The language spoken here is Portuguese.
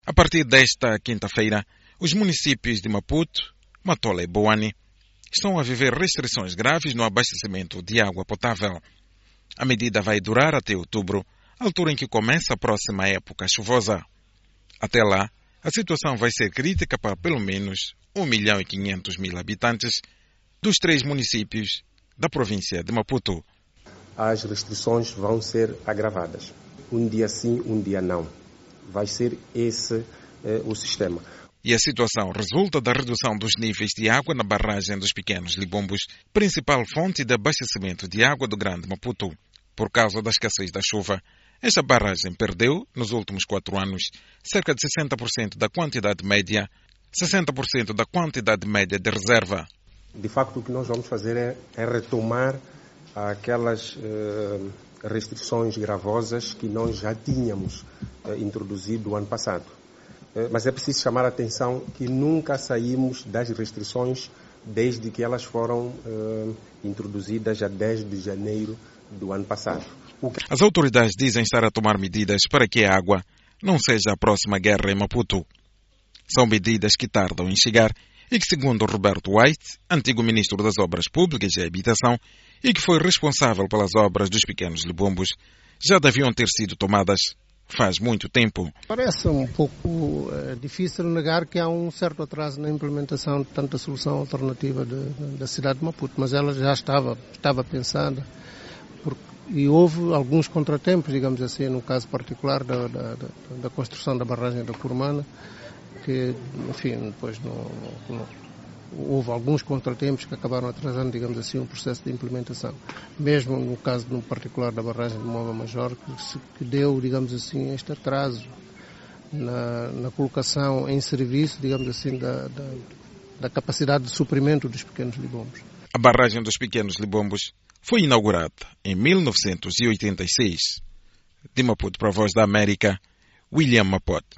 A partir desta quinta-feira, os municípios de Maputo, Matola e Boane estão a viver restrições graves no abastecimento de água potável. A medida vai durar até outubro, altura em que começa a próxima época chuvosa. Até lá, a situação vai ser crítica para pelo menos 1.500.000 habitantes dos 3 municípios da província de Maputo. As restrições vão ser agravadas. Um dia sim, um dia não. Vai ser esse o sistema. E a situação resulta da redução dos níveis de água na barragem dos Pequenos Libombos, principal fonte de abastecimento de água do Grande Maputo. Por causa da escassez da chuva, esta barragem perdeu, nos últimos 4 anos, cerca de 60% da quantidade média, 60% da quantidade média de reserva. De facto, o que nós vamos fazer é retomar aquelas restrições gravosas que nós já tínhamos introduzido o ano passado. Mas é preciso chamar a atenção que nunca saímos das restrições desde que elas foram introduzidas a 10 de janeiro do ano passado. As autoridades dizem estar a tomar medidas para que a água não seja a próxima guerra em Maputo. São medidas que tardam em chegar e que, segundo Roberto White, antigo ministro das Obras Públicas e Habitação e que foi responsável pelas obras dos Pequenos Libombos, já deviam ter sido tomadas faz muito tempo. Parece um pouco difícil negar que há um certo atraso na implementação de tanta solução alternativa da cidade de Maputo, mas ela já estava pensada e houve alguns contratempos, digamos assim, no caso particular da construção da barragem da Curumana, que, enfim, depois houve alguns contratempos que acabaram atrasando, digamos assim, o processo de implementação. Mesmo no caso no particular da barragem de Mova Major, que deu, digamos assim, este atraso na colocação em serviço, digamos assim, da capacidade de suprimento dos Pequenos Libombos. A barragem dos Pequenos Libombos foi inaugurada em 1986. De Maputo para a Voz da América, William Mapote.